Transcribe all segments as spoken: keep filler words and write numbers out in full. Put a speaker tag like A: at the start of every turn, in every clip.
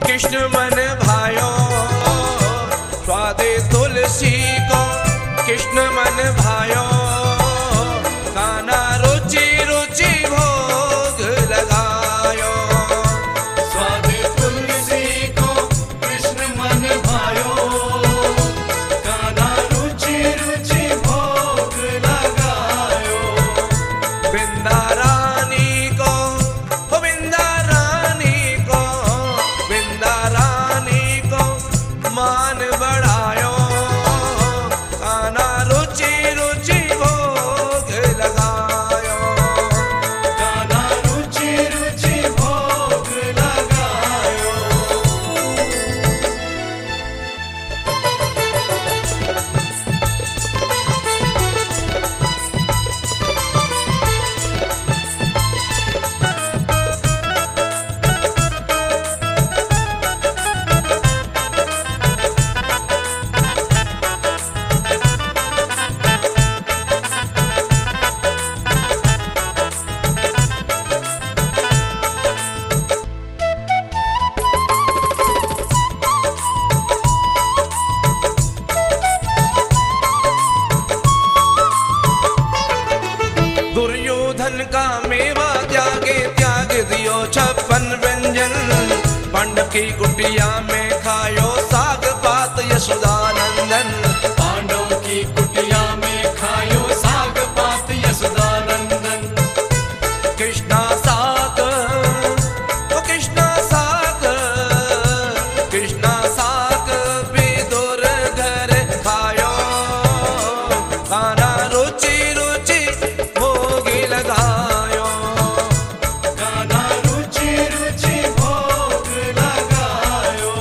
A: कृष्ण मन भायो स्वादे तुलसी को कृष्ण मन भायो कान्हा रुचि रुचि भोग लगायो
B: स्वादे तुलसी को कृष्ण मन भायो कान्हा रुचि रुचि भोग लगायो
A: वृंदा रानी को हो वृंदा रानी को वृंदा रानी को मान बढ़ायो कान्हा रुचि रुचि भोग लगायो
B: कान्हा रुचि रुचि भोग लगायो
A: दुर्योधन का मेवा त्यागे त्याग दियो छप्पन व्यंजन पांडव की कुटिया में खायो साग पात यशोदानंदन
B: पांडव की कुटिया में खायो साग पात यशोदानंदन
A: कृष्णा साग ओ कृष्णा साग कृष्णा साग विदुर घर खायो कान्हा रुचि रुचि भोगी लगायो
B: कान्हा रुचि रुचि भोग लगायो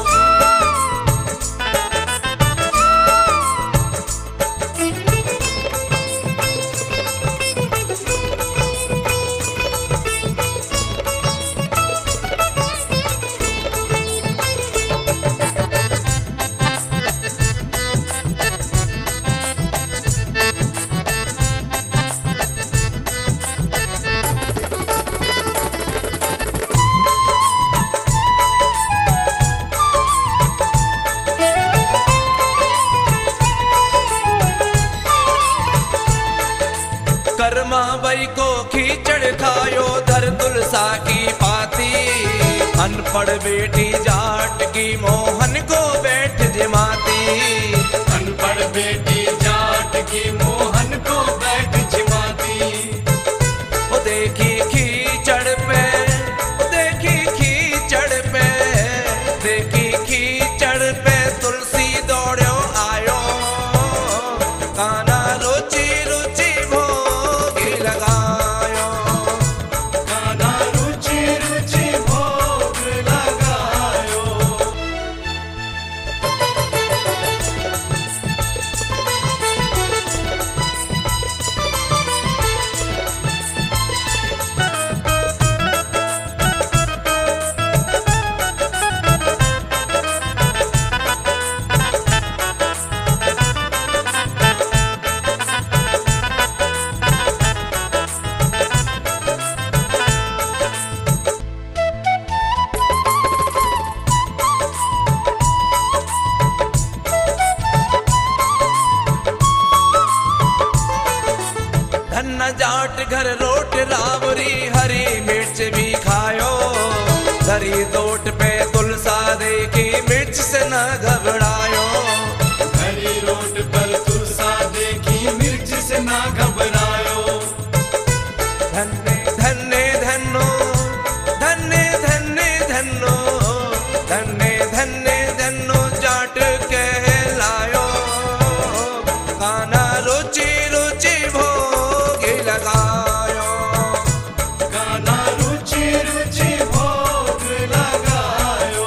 A: कर्मा बाई को खींचड़ खायो धर तुलसा की पाती अनपढ़ बेटी जाट की मोहन को बैठ जमाती
B: अनपढ़ बेटी जाट की मोहन को बैठ जिमाती
A: ओ देखी खींचड़ पे ओ देखी खींचड़ पे देखी खींचड़ पे तुलसी दौड़ो आयो कान्हा रुचि रुचि भोगी लगायो
B: कान्हा रुचि रुचि भोग लगायो
A: धन्ना जाट घर रोट रावरी हरी मिर्च भी खायो धरी दोट पे तुलसा देखी मिर्च से न घबरायो
B: हरी रोड पर तुलसा देखी मिर्च से ना घबरायो
A: धन्ने धन्ने धन्नो धन्ने धन्ने धन्नो धन्ने धन्ने धन्नो जाट कहलायो कान्हा रुचि रुचि भोगी लगायो
B: कान्हा रुचि रुचि भोग लगायो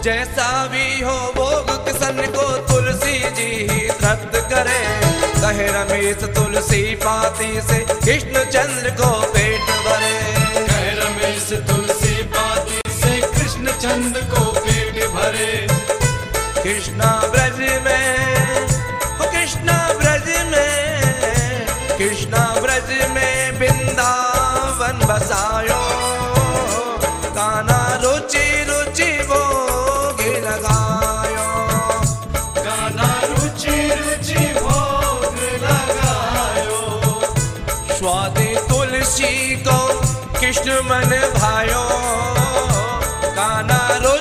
A: जैसा भी हो भोग किसन को तुलसी जी ही तृप्त करे। कहे रमेश तुलसी पाती से कृष्ण चंद्र को पेट भरे।
B: कहे रमेश तुलसी पाती से कृष्ण चंद्र को पेट भरे।
A: कृष्णा ब्रज में हो कृष्णा ब्रज में, कृष्णा ब्रज में वृंदावन बसायो। कान्हा रुचि रुचि भोग लगायो।
B: कान्हा रुचि रुचि भोग लगायो।
A: स्वादे तुलसी को कृष्ण मन भायो। कान्हा